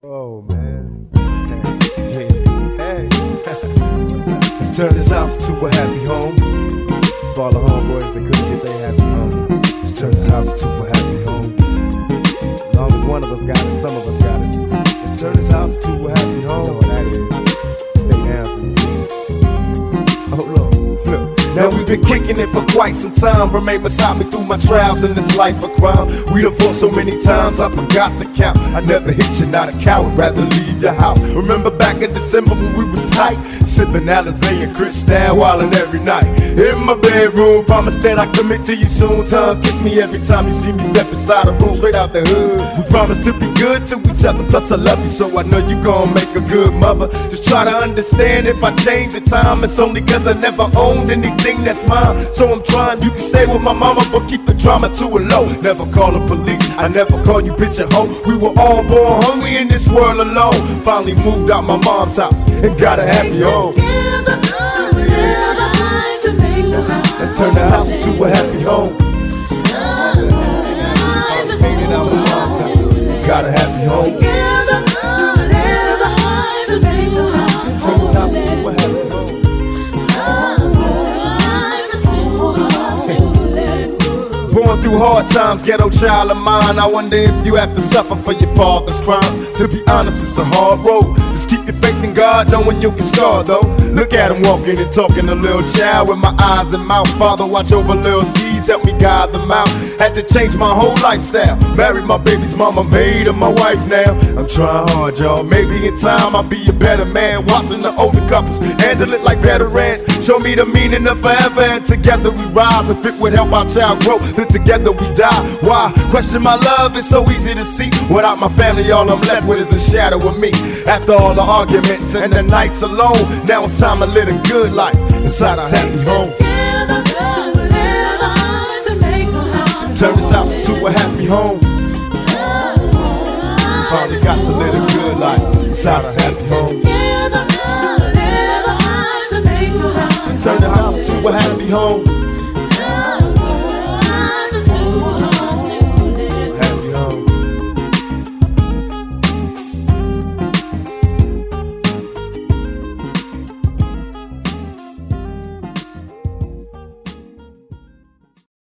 Oh man, hey. Let's turn this house into a happy home. It's for all the homeboys that couldn't get their happy home. Let's turn this house into a happy home. As long as one of us got it, some of us got it. Let's turn this house into a happy home. You know what that is? Stay down for you. Oh look. Now we've been kicking it for quite some time. Remain beside me through my trials in this life of crime. We done fought so many times I forgot to count. I never hit you, not a coward, rather leave your house. Remember back in December when we was tight, sipping Alizé and Cristal, wildin' every night. In my bedroom, promise that I commit to you soon. Tongue kiss me every time you see me step inside the room, straight out the hood. We promise to be good to each other, plus I love you, so I know you gon' make a good mother. Just try to understand if I change the time, it's only cause I never owned anything that's mine. So I'm trying, you can stay with my mama, but keep the drama to a low. Never call the police, I never call you bitch a hoe. We were all born hungry in this world alone. Finally moved out my mom's house and got a happy home. Let's turn the house into a happy home. Fading out my mom's house, got a happy home. Let's turn this house into a happy home. Born through hard times, ghetto child of mine. I wonder if you have to suffer for your father's crimes. To be honest, it's a hard road. Just keep your faith in God, knowing you'll get scarred though. Look at him walking and talking, a little child with my eyes and mouth. Father, watch over little seeds, help me guide them out. Had to change my whole lifestyle. Married my baby's mama, made her my wife now. I'm trying hard, y'all. Maybe in time I'll be a better man. Watching the older couples handle it like veterans. Show me the meaning of forever, and together we rise. If it would help our child grow, then together we die. Why? Question my love, it's so easy to see. Without my family, all I'm left with is a shadow of me. After all the arguments and the nights alone, now it's time to live a good life inside a happy home. Turn this house into a happy home. Finally got to live a good life inside a happy home. Let's turn the house into a happy home.